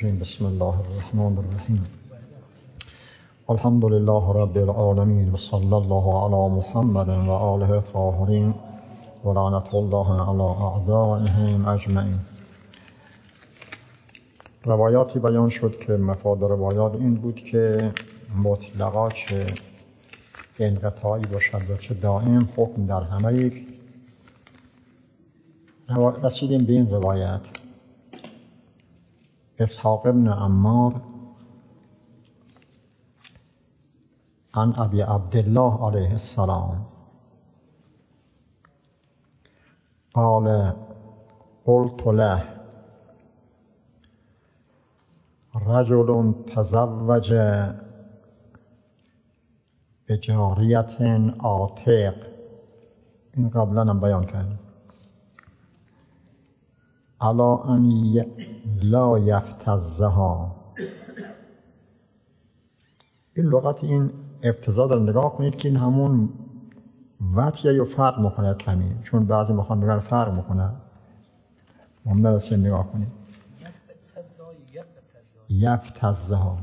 بسم الله الرحمن الرحیم. الحمد لله رب العالمین و صلی الله علی محمد و آله الطاهرین و لعنت الله علی اعدائهم اجمعین. روایاتی بیان شد که مفاد روایات این بود که مطلقا چه انقطاعی باشد و چه دائم حکم در همه یک. رسیدیم به این روایت. اسحاق ابن عمار عن ابی عبدالله علیه السلام قال قلت له رجل تزوج بجاریت عاتق. این قبلا هم بیان کردیم. علا ان لا یفتزها. این لغت این افتضاح رو نگاه کنید که این همون وطیه یا فرق میکنه کمی، چون بعضی میخوان بگن فرق میکنه. ممنون نگاه کنید. یفتزها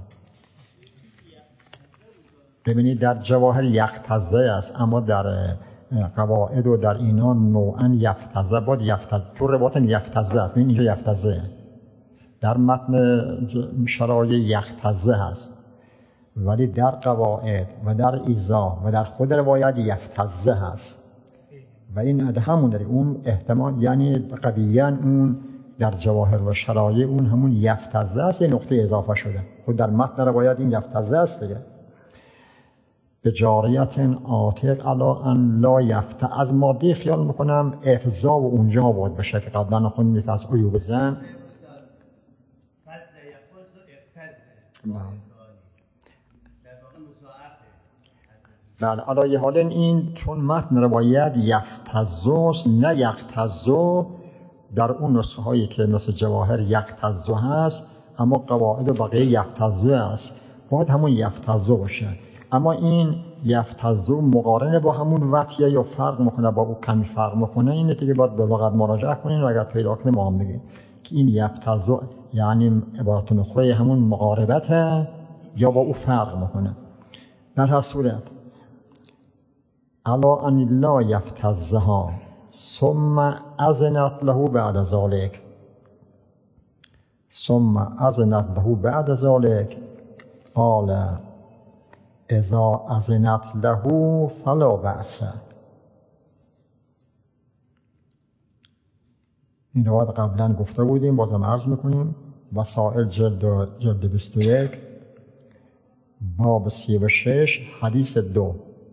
ببینید در جواهر یفتزه است، اما در قواعد و در اینا نوعا یفتزه بود. یفتزه تو روایت یفتزه است. اینجا یفتزه در متن شرایع یفتزه هست، ولی در قواعد و در ایضاح و در خود روایت یفتزه هست و این همون داره. اون احتمال یعنی قویاً اون در جواهر و شرایع اون همون یفتزه است، یه نقطه اضافه شده. خود در متن روایت این یفتزه است دیگه. به جاریت عاتق علا ان لا یفته. از ماده خیال میکنم افضا و اونجا باید بشه که قبلا خوندیم که از عیوب زن. بله علی حال این چون متن روایت یفتزوست نه یقتزو. در اون نسخه هایی که مثل جواهر یقتزو هست، اما قواعد و بقیه یفتزو است، باید همون یفتزو باشه. اما این یفتزو مقارنه با همون وطیه یا فرق میکنه، با او کمی فرق میکنه. اینه که باید به لغت مراجعه کنین و اگر پیدا کنیم ما هم بگیم که این یفتزو یعنی عبارت نخره همون مقاربته یا با او فرق میکنه. در هر صورت علا ان لا یفتزها ثم اذنت له بعد ذلك. ثم اذنت له بعد ذلك قال اذا اذنت له فلا بأس. این روایت قبلا گفته بودیم، بازم عرض میکنیم. وسائل جلد 21 باب 36 حدیث 2.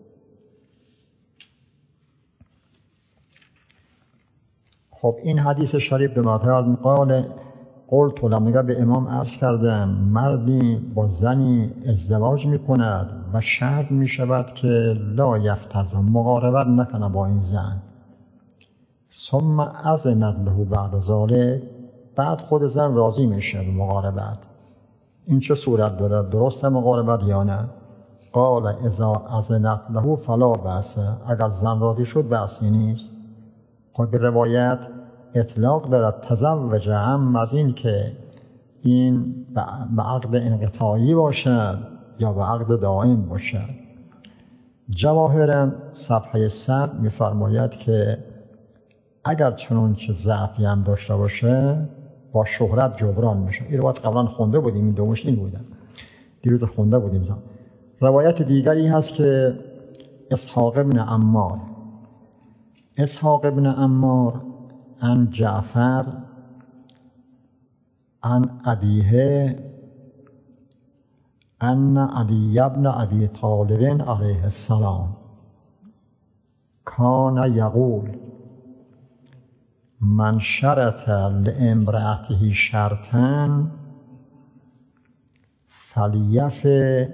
خب این حدیث شریف به مرتبه از قال قلت لما به امام عرض کردم مردی با زنی ازدواج میکند و شرط میشود که لا یفتزا، مقاربت نکنه با این زن. ثم اذنت له بعد ذلك، بعد خود زن راضی میشه به مقاربت. این چه صورت داره؟ درسته مقاربت یا نه؟ قال اذا اذنت له فلا بأس. اگر زن راضی شد بأسی نیست. خب به روایت اطلاق دارد تزوج هم از این که این به عقد انقطاعی باشد یا به عقد دائم باشد. جواهر صفحه 100 می‌فرماید که اگر چنانچه ضعفی هم داشته باشه با شهرت جبران میشه. این روایت قبلا خونده بودیم، این دومش این بودن، دیروز خونده بودیم. روایت دیگری هست که اسحاق ابن عمار عن جعفر عن ابیه ان علی ابن ابی طالب علیه السلام کان یقول من شرط لامرأته شرطا فلیف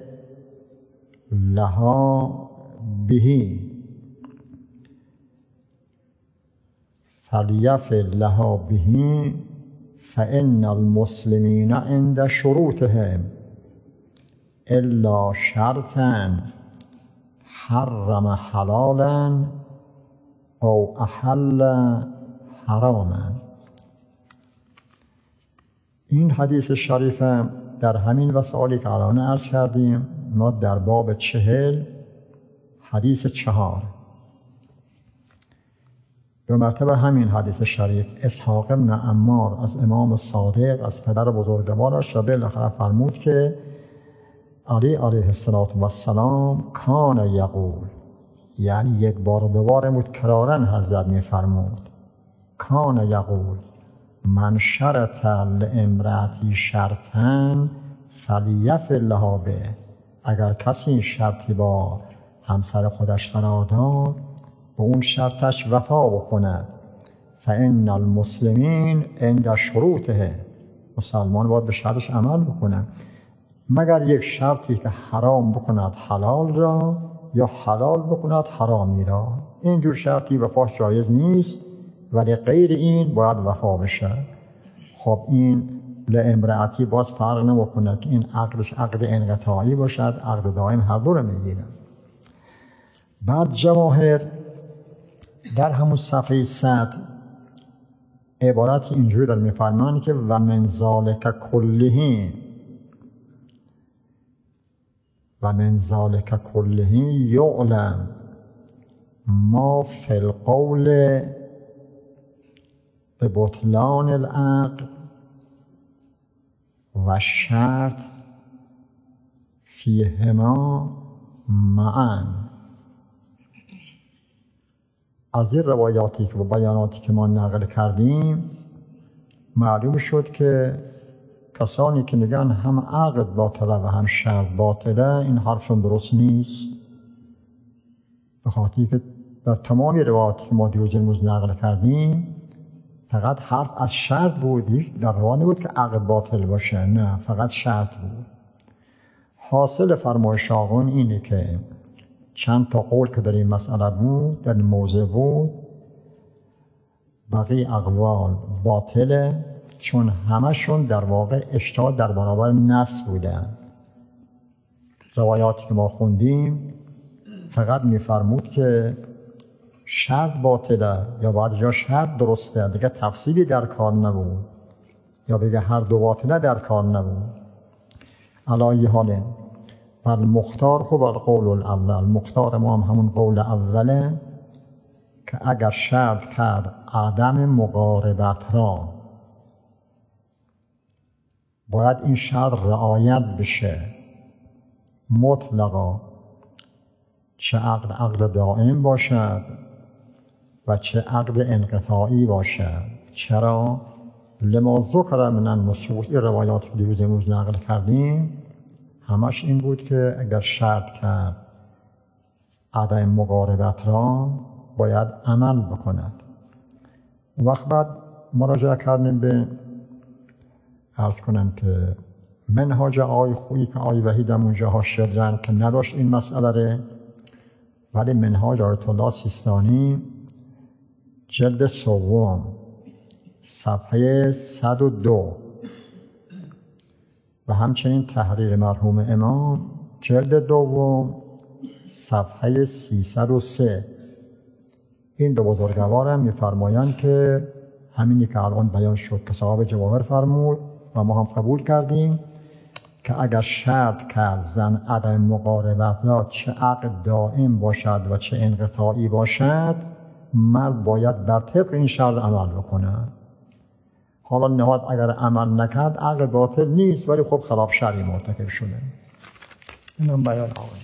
لها به فإن المسلمین عند شروطهم الا شرطا حرم حلالا او احل حراما. این حدیث شریف در همین وسائلی که الان عرض کردیم، ما در باب 40 حدیث 4 دو مرتبه همین حدیث شریف اسحاق بن عمار از امام صادق از پدر بزرگوارش و بالاخره فرمود که علی علیه السلام کان یقول، یعنی یک بار و دوباره متکرارن حضرت میفرمود کان یقول من شرط لامرأتی شرطا فلیفعل لها به، اگر کسی شرطی با همسر خودش قرار داد به اون شرطش وفا بکند. فإن المسلمین عند شروطه، مسلمان باید به شرطش عمل بکنه، مگر یک شرطی که حرام بکند حلال را یا حلال بکند حرامی را. اینجور شرطی وفاش جایز نیست، ولی غیر این باید وفا بشه. خب این لامرأتی باز فرق نمیکنه که این عقدش عقد انقطاعی باشد، عقد دائم، هر دو رو میگیره. بعد جواهر در همون صفحه 100 عبارت اینجوری در میفرمایند که و من ذالک کله یعلم ما فی القول به بطلان العقد و شرط فیهما معا. از این روایاتی که و بیاناتی که ما نقل کردیم معلوم شد که کسانی که میگن هم عقد باطله و هم شرط باطله، این حرفشون درست نیست، به خاطری که در تمام روایاتی که ما دیروز نقل کردیم فقط حرف از شرط بود، هیچ در روایت نبود که عقد باطل باشه، نه، فقط شرط بود. حاصل فرمایش آقایون اینه که چند تا قول که در این مسئله بود، در این موضوع بود، بقیه اقوال باطله، چون همشون در واقع اجتهاد در برابر نص بودن. روایاتی که ما خوندیم فقط میفرمود که شرط باطله یا باید جا شرط درسته، دیگه تفصیلی در کار نبود، یا بگه هر دو باطله در کار نبود. علی حال المختار هو القول الاول، مختار ما هم همون قول اوله که اگر شرط کرد عدم مقاربت را باید این شرط رعایت بشه مطلقا، چه عقد دائم باشد و چه عقد انقطاعی باشد. چرا؟ لما ذکر من النصوص، این روایات که دیروز نقل کردیم همش این بود که اگر شرط کرد عدم مقاربت را باید عمل بکند. وقت بعد مراجعه کردیم به عرض کنم که منهاج آقای خویی که آقای وحید هم اونجاها شدرن که نداشت این مسئله ره، ولی منهاج آیت الله سیستانی جلد سوم صفحه 102 و همچنین تحریر مرحوم امام جلد دوم صفحه 303 این دو بزرگوارم میفرمایند که همینی که الان بیان شد که صاحب جواهر فرمود و ما هم قبول کردیم که اگر شرط کرد زن عدم مقاربت را چه عقد دائم باشد و چه انقطاعی باشد، مرد باید بر طبق این شرط عمل بکنه. حالا نهاد اگر عمل نکرد عقد باطل نیست، ولی خب خلاف شرعی مرتکب شده. اینم بیان آقای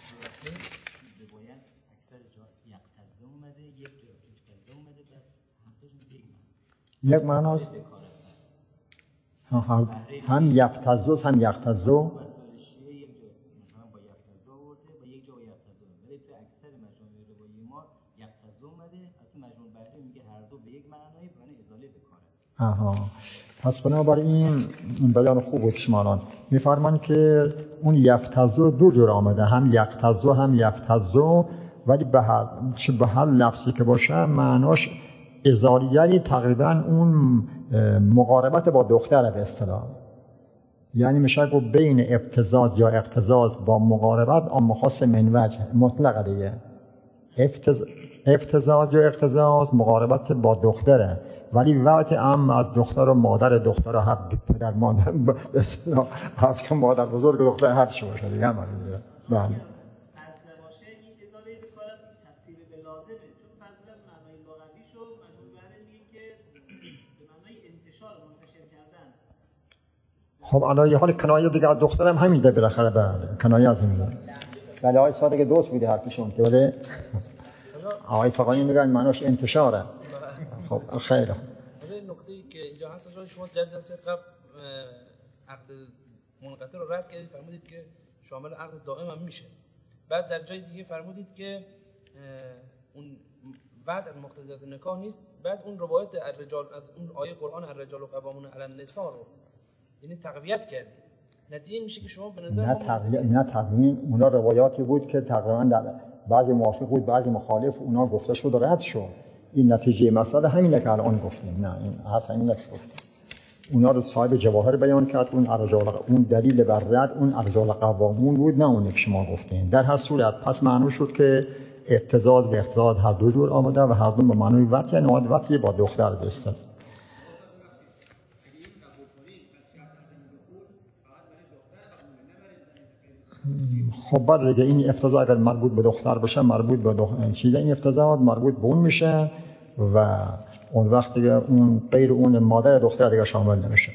یک معناست هم یفتزو هم یختزو پس بنابراین این بیان خوب بود شماران میفرمان که اون یفتزو دو جور آمده، هم یختزو هم یفتزو، ولی به هر لفظی که باشه معناش ازالی، یعنی تقریبا اون مقاربت با دختره به اصطلاح، یعنی میشه گفت بین افتزاز یا اقتزاز با مقاربت اما خاص من وجه مطلقه دیگه. افتزاز یا اقتزاز مقاربت با دختره، ولی وقتی از دختر و مادر دختر و هر پدر مادر به اصطلاح هست که مادر بزرگ دختر هر چی باشه دیگه هم بله. باشه این ازاله بکار از تفسیر به لازمه، چون فضل از معنای لغوی شو مجموع بره میگه که به معنای انتشار منتشر کردن. خب الان یه حال کنایه دیگه از دخترم همین ده بالاخره بله کنایه از این داره. بله آقای صادق دوست بوده حرفشون که بله آقای فقانی میگن معناش انتشاره. خب خیلی این نکته‌ای که اینجا هست شما در جلسه قبل عقد منقطع رو رد کردید، فرمودید که شامل عقد دائم هم میشه. بعد در جای دیگه فرمودید که اون وعد از مقتضیات نکاح نیست. بعد اون روایت الرجال از اون آیه قرآن الرجال قوامون علی النساء رو یعنی تقویت کردید. نتیجه میشه که شما به نظر نه تقویم اونا روایاتی بود که تقریبا در بعضی موافق بود بعضی مخالف، اونا گفته شد و رد شد. این نتیجه مسئله همینه که الان گفتیم. نه این حرف این نگفتیم. اونا رو صاحب جواهر بیان کرد، اون دلیل بر رد اون الرجال قوامون بود، نه اون که شما گفتین. در هر صورت پس معنی شد که افتضاض به افتضاض هر دو جور آمده و هر دو به معنی وطی نواد وطی با دختر بستن. خب بعد دیگه این افتضاح اگر مربوط به دختر باشه مربوط به دختر چیزا این افتضاح مربوط به اون میشه و اون وقت دیگه اون غیر اون مادر دختر دیگه شامل نمیشه.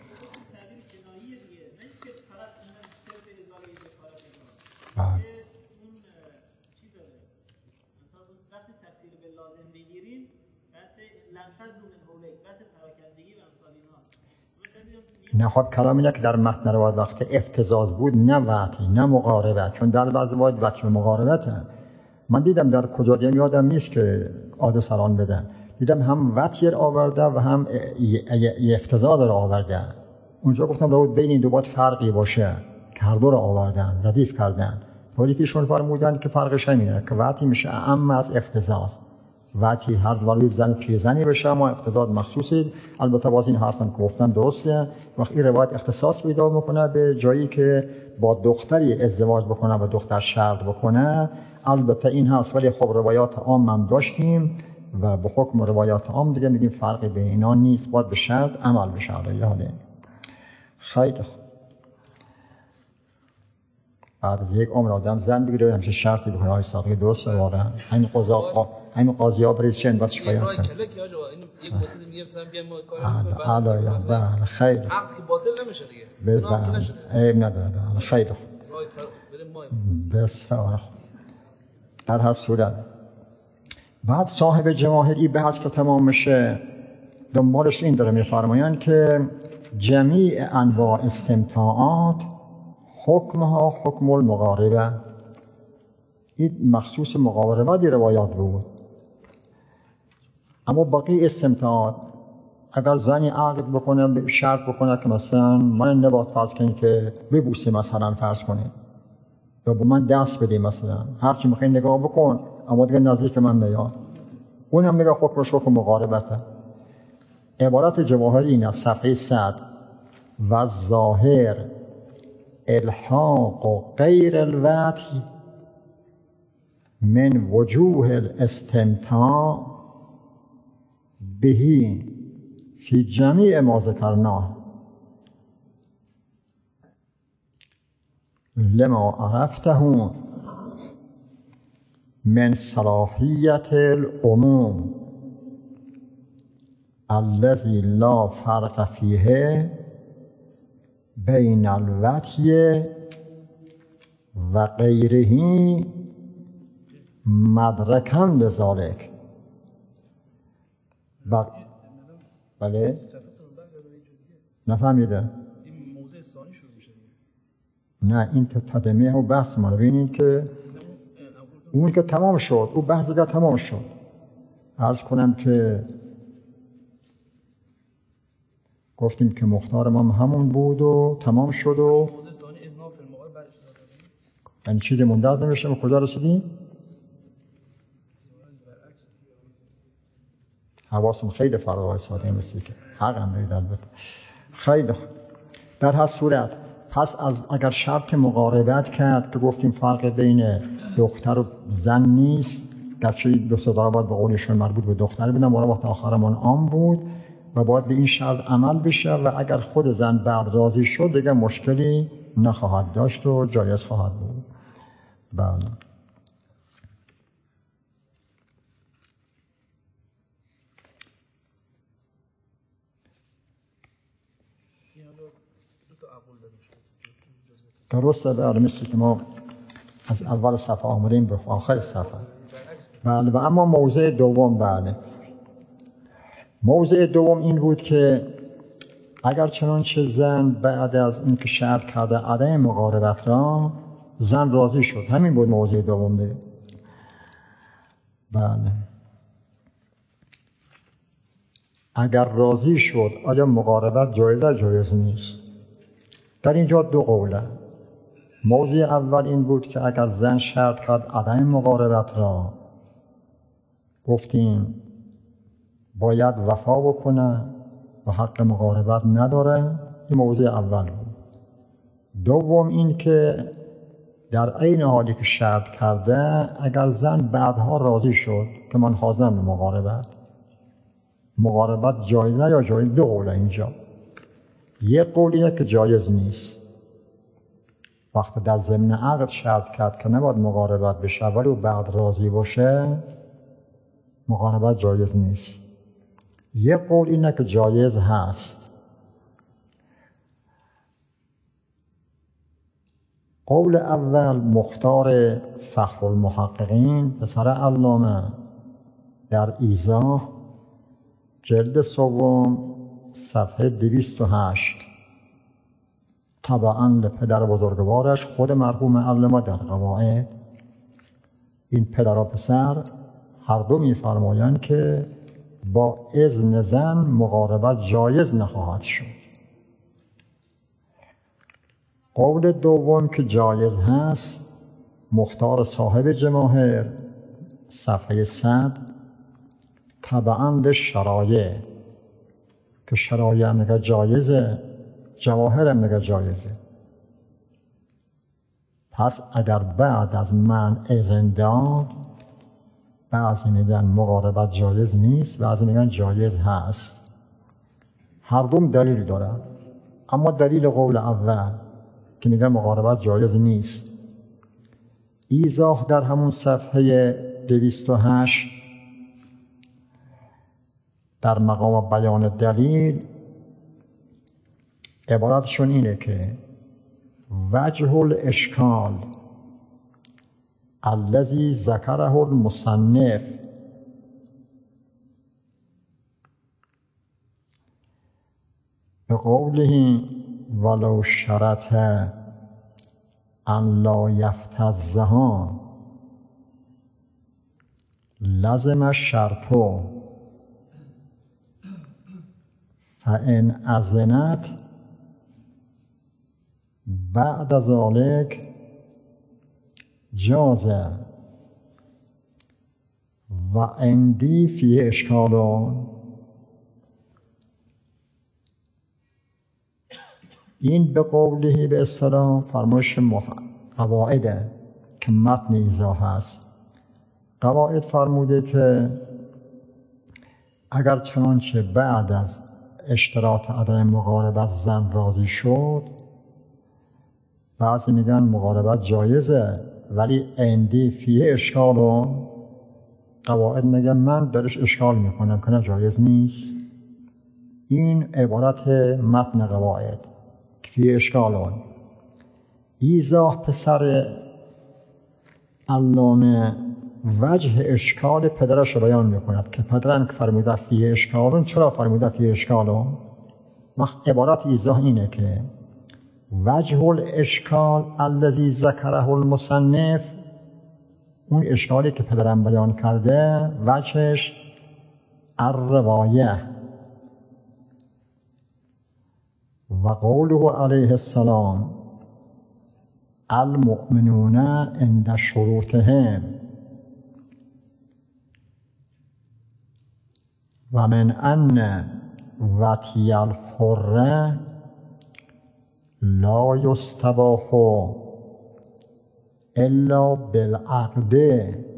نه خب کلام اینه که در متن روایت وقت افتضاض بود نه وطی نه مقاربت، چون در بعضی روایت وطی و مقاربته. من دیدم در کجا دیدم یادم نیست که عاده سران بدن، دیدم هم وطی رو آورده و هم افتضاض رو آورده. اونجا گفتم روایت بین این دو باید فرقی باشه که هر دو رو آوردن ردیف کردن، ولی که شون فرمودن که فرقش همینه که وطی میشه اعم از افتضاض. وقتی هر ولی زن پیرزنی بشه ما افتضاض مخصوصی. البته باز این حرفم که گفتن درسته، وقتی این روایت اختصاص پیدا میکنه به جایی که با دختری ازدواج بکنه و دختر شرط بکنه. البته این هست ولی خب روایات عام هم داشتیم و به حکم روایات عام دیگه میگیم فرقی بین اینا نیست، باید به شرط عمل بشه. حالا خیلی بعد از یک عمر آدم زن بگیره همچه شرطی بکنه های ساقی درست واقعا همین قاضی ها برای چند باید شکایت کنه. یک مدت میگه مثلا بیایم ما کار کنیم بله خیلی عقد که باطل نمیشه دیگه عیب نداره. خیلی بسیار در هر صورت بعد صاحب جواهری بحث که تمام میشه دنبالش این داره میفرمایند که جمیع انواع استمتاعات حکمها حکم المقاربه. این مخصوص مقاربه دی روایات بود، اما باقی استمتاعات اگر زنی عقد بکنه شرط بکنه که مثلا من نباید فرض کنید که ببوسی مثلا فرض کنید یا با من دست بدی مثلا هرچی میخوای نگاه بکن اما دیگه نزدیک من نیا، اونم میگه حکمش حکم مقاربته. عبارت جواهری این از صفحه 100 و ظاهر الحاق و غیر الوطی من وجوه الاستمتاع بهی فی جمیع ما ذکرناه لما عرفته من صلاحیت العموم الذی لا فرق فیه بین الوطی و غیره مدرکاً لذالک. بله نفهمیده این موضوع ثانی شروع میشه. نه این تدمیه و بحث ما رو ببینید که اون که تمام شد او بحث دیگه تمام شد. عرض کنم که گفتیم که مختار ما همون بود و تمام شد و این چیزی مونده از نمیشه. و کجا رسیدیم؟ حواسم خیلی فرقای ساده مثل که حق هم نوید البته. خیلی در هر صورت پس از اگر شرط مقاربت کرد که گفتیم فرق بین دختر و زن نیست، گرچه دو صدا باید به قولشون مربوط به دختر بدن، مرا وقت آخرمان عام بود، و باید به این شرط عمل بشه و اگر خود زن بعد راضی شد دیگه مشکلی نخواهد داشت و جایز خواهد بود. بله. درسته بله، مثل که ما از اول صفحه آمدیم به آخر صفحه. بله. و اما موضع دوم، بله، موضع دوم این بود که اگر چنانچه زن بعد از اینکه شرط کرده عدم مقاربت را زن راضی شد، همین بود موضع دوم دیگه. بله. اگر راضی شد آیا مقاربت جایزه جایز نیست؟ در اینجا دو قوله. موضوع اول این بود که اگر زن شرط کرد عدم مقاربت را، گفتیم باید وفا بکنه و حق مقاربت نداره. این موضوع اول بود. دوم این که در عین حالی که شرط کرده اگر زن بعدها راضی شد که من حاضرم به مقاربت جایزه یا جایز؟ دو قوله اینجا. یک قول اینه که جایز نیست. وقتی در ضمن عقد شرط کرد که نباید مقاربت بشه ولی او بعد راضی باشه، مقاربت جایز نیست. یک قول اینه که جایز هست. قول اول مختار فخر المحققین پسر علامه در ایضاح جلد سوم صفحه 208 طبعاً لپدر بزرگوارش خود مرحوم علامه در قواعد، این پدر و پسر هر دو می‌فرمایند که با اذن زن مقاربت جایز نخواهد شد. قول دوم که جایز هست مختار صاحب جواهر صفحه 100 طبعاً للشرایع که شرایع میگه جایزه، جواهر میگه جایزه. پس اگر بعد از من اذن داد، بعضی میگن مقاربت جایز نیست، بعضی میگن جایز هست. هر دوم دلیل دارد، اما دلیل قول اول که میگن مقاربت جایز نیست، ایضاح در همون صفحه 208 در مقام بیان دلیل عبارتشون اینه که وجه الاشکال الذی ذکره المصنف بقوله ولو شرط ان لا یفتزها لزم الشرط فان اذنت بعد ذلك جاز و عندی فی اشکال. این به قوله به اصطلاح فرمایش قواعده که متن ایضاح هست. قواعد فرموده که اگر چنانچه بعد از اشتراط عدم مقاربت زن راضی شد، بعضی میگن مقاربت جایزه ولی عندی فیه اشکال، قواعد میگن من درش اشکال میکنم که نه جایز نیست. این عبارت متن قواعد فیه اشکال. ایضاح پسر علامه وجه اشکال پدرش رو بیان میکند که پدرم که فرموده فیه اشکال، چرا فرموده فیه اشکال؟ عبارت ایضاح اینه که وجه الاشکال الذی ذکره المصنف، اون اشکالی که پدرم بیان کرده وجهش الروایه و قوله علیه السلام المؤمنون عند شروطهم و من ان وطی الحره لا یستباح الا بالعقد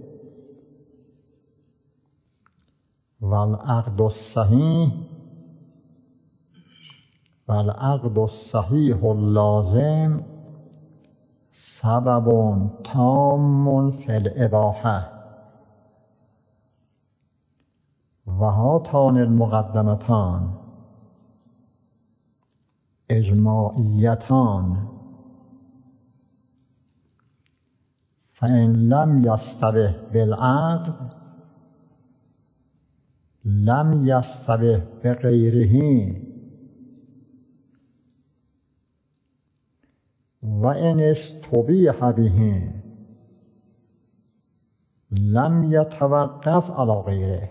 والعقد الصحیح و العقد الصحیح اللازم سبب تام فی الاباحه و هاتان المقدمتان اجماعیتان فإن لم یستبح بالعقد لم یستبح بغیره و ان استبیح به لم یتوقف علی غیره.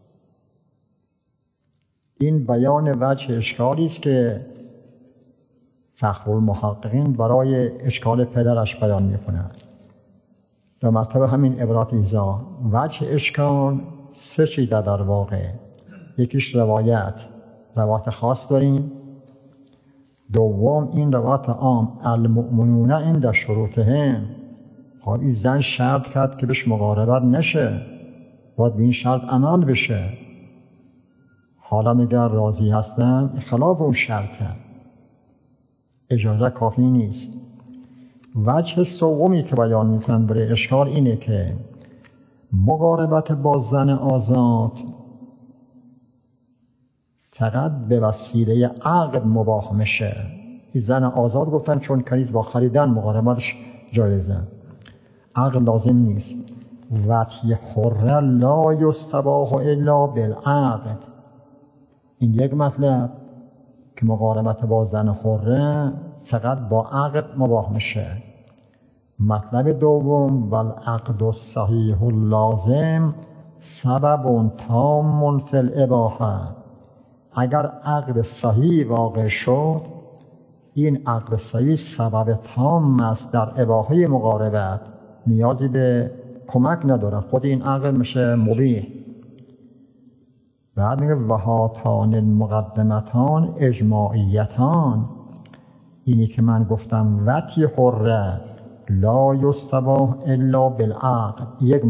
این بیان وجه اشکالی است که فخرالمحققین برای اشکال پدرش بیان می‌کند. در مرتبه همین عبارت ایضاح وجه اشکال سه چیز در واقع. یکیش روایت خاص داریم. دوم این روایت عام المؤمنون عند شروطهم. خب این زن شرط کرد که بهش مقاربت نشه، باید به این شرط عمل بشه. حالا اگر راضی هستم خلاف اون شرطه، اجازه کافی نیست. وجه سومی که بیان میکنن برای اشکال اینه که مقاربت با زن آزاد فقط به وسیله عقد مباح میشه. این زن آزاد گفتن چون کنیز با خریدن مقاربتش جایزه، عقد لازم نیست. وطی حره لا یستباح الا بالعقد. این یک مطلب که مقاربت با زن حره فقط با عقد مباح میشه. مطلب دوم والعقد الصحیح اللازم سبب تام فی الاباحه. اگر عقد صحیح واقع شد، این عقد صحیح سبب تام است در اباحه مقاربت، نیازی به کمک نداره، خود این عقد میشه مبیح. بعد میگه و هاتان المقدمتان اجماعیتان. اینی که من گفتم وطی حره لا یستباح الا بالعقد، یک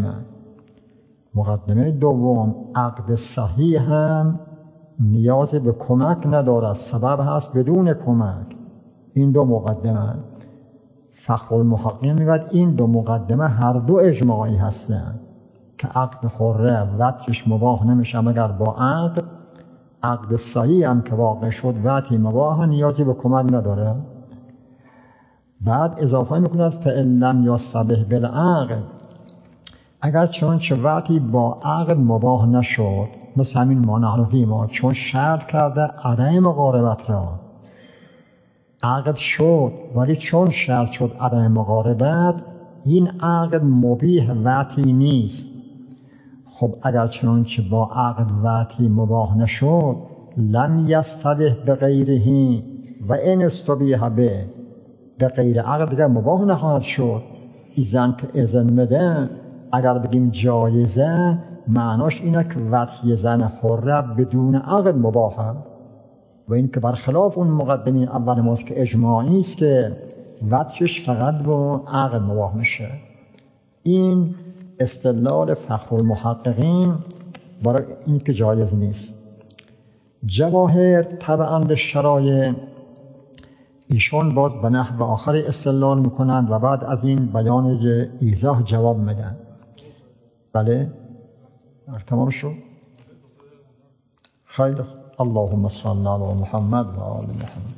مقدمه دوم عقد صحیح هم نیاز به کمک نداره، سبب هست بدون کمک. این دو مقدمه فخرالمحققین میگه این دو مقدمه هر دو اجماعی هستن که عقد حره وطیش مباح نمیشه مگر با عقد. عقد صحیح هم که واقع شد وطی مباح، نیازی به کمک نداره. بعد اضافه میکند فإن لم یستبح بالعقد. اگر چنانچه وطی با عقد مباح نشد، مثل همین ما نحنفی ما چون شرط کرده عدم مقاربت را، عقد شد ولی چون شرط شد عدم مقاربت، این عقد مبیح وطی نیست. خب اگر چنانچه با عقد وطی مباح نشد لم یستبح بغیره و ان استبیح به غیر عقد دیگر مباح نخواهد شد. این زن که اذن بده اگر بگیم جایزه، معناش اینه که وطی زن حره بدون عقد مباحه، و این که برخلاف اون مقدمه اول ماست که اجماعی است که وطیش فقط با عقد مباح میشه. این استدلال فخرالمحققین برای این که جایز نیست. جواهر طبعاً به شرایع ایشون باز به نحو آخر استدلال میکنند و بعد از این بیان ایضاح جواب میدن. بله تمام شد. خیلی اللهم صل علی محمد و آل محمد.